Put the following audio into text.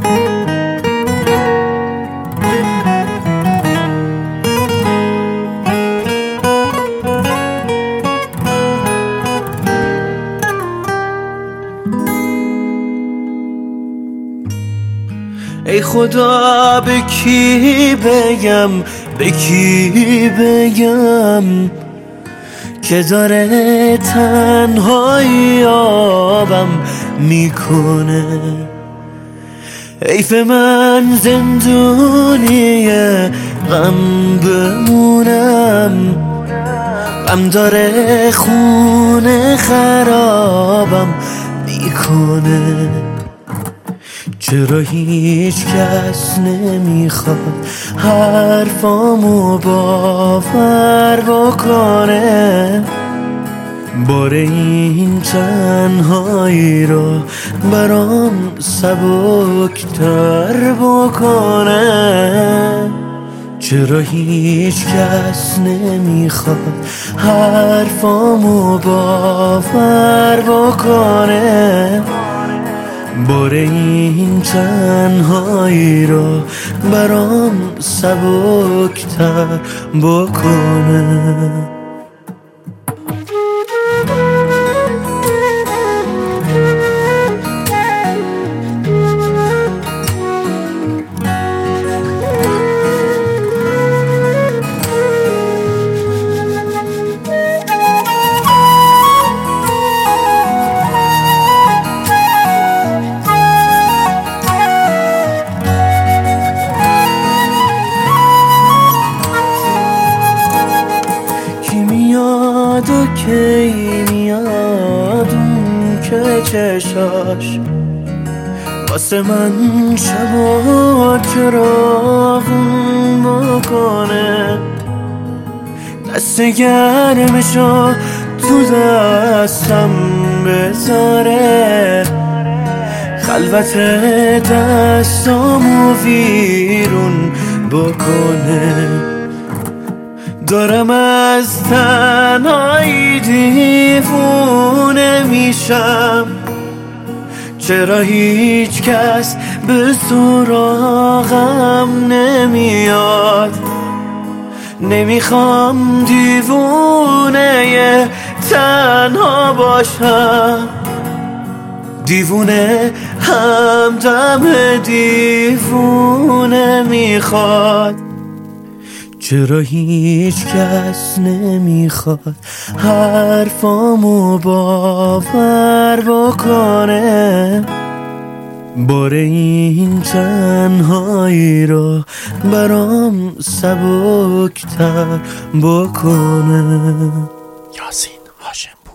ای خدا به کی بگم، به کی بگم که داره تنهایی آبم میکنه. حیف من زندونیه غم بمونم، غم داره خونه خرابم میکنه. چرا هیچ کس نمیخواد حرفامو باور بکنه؟ بار این تنهایی رو برام سبکتر بکنه. چرا هیچ کس نمیخواد حرفامو باور بکنه؟ بار این تنهایی رو برام سبکتر بکنه. و کی میاد اون که چشاش واسه من شبا چراغون بکنه. دست گرمشو تو دستم بذاره، خلوت دستامو ویرون بکنه. دارم از تنهایی دیوونه میشم، چرا هیچ کس به سراغم نمیاد؟ نمیخوام دیوونه تنها باشم، دیوونه همدم دیوونه میخواد. چرا هیچ کس نمیخواد حرفامو باور بکنه؟ بار این تنهایی رو برام سبکتر بکنه. یاسین هاشمپور.